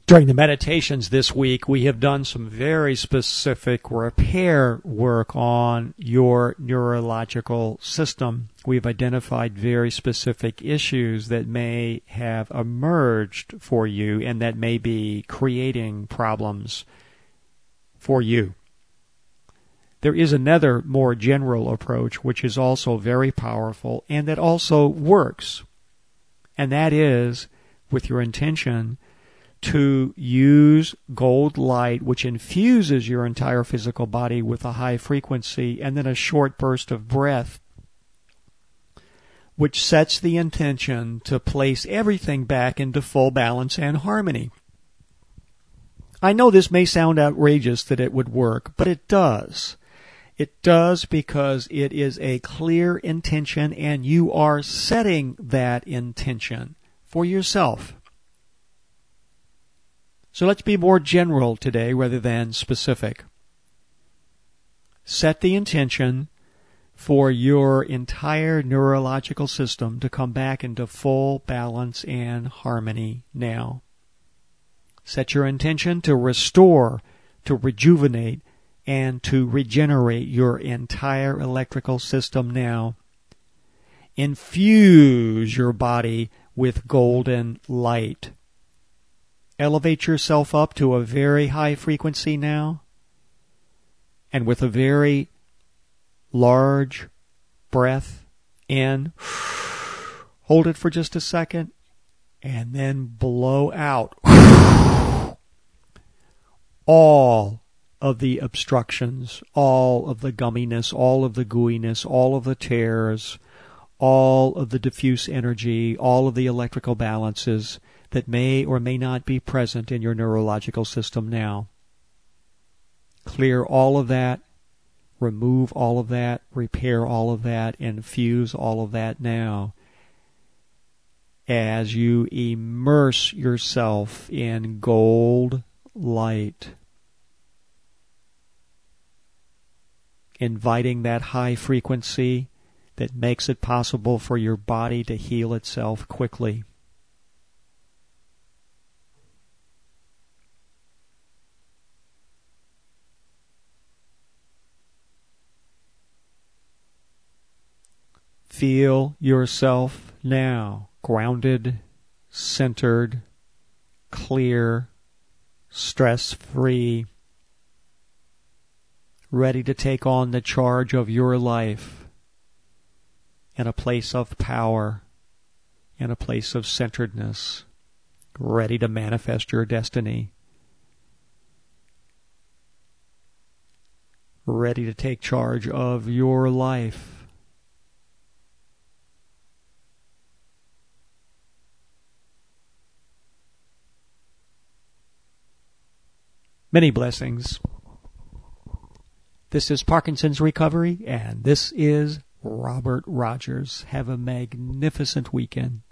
During the meditations this week, we have done some very specific repair work on your neurological system. We've identified very specific issues that may have emerged for you and that may be creating problems for you. There is another more general approach which is also very powerful and that also works, and that is with your intention to use gold light, which infuses your entire physical body with a high frequency, and then a short burst of breath, which sets the intention to place everything back into full balance and harmony. I know this may sound outrageous that it would work, but it does. It does because it is a clear intention, and you are setting that intention for yourself. So let's be more general today rather than specific. Set the intention for your entire neurological system to come back into full balance and harmony now. Set your intention to restore, to rejuvenate, and to regenerate your entire electrical system now. Infuse your body with golden light. Elevate yourself up to a very high frequency now, and with a very large breath in, hold it for just a second, and then blow out all of the obstructions, all of the gumminess, all of the gooiness, all of the tears, all of the diffuse energy, all of the electrical balances that may or may not be present in your neurological system now. Clear all of that, remove all of that, repair all of that, infuse all of that now as you immerse yourself in gold light, inviting that high frequency that makes it possible for your body to heal itself quickly. Feel yourself now grounded, centered, clear, stress-free, ready to take on the charge of your life in a place of power, in a place of centeredness, ready to manifest your destiny, ready to take charge of your life. Many blessings. This is Parkinson's Recovery, and this is Robert Rogers. Have a magnificent weekend.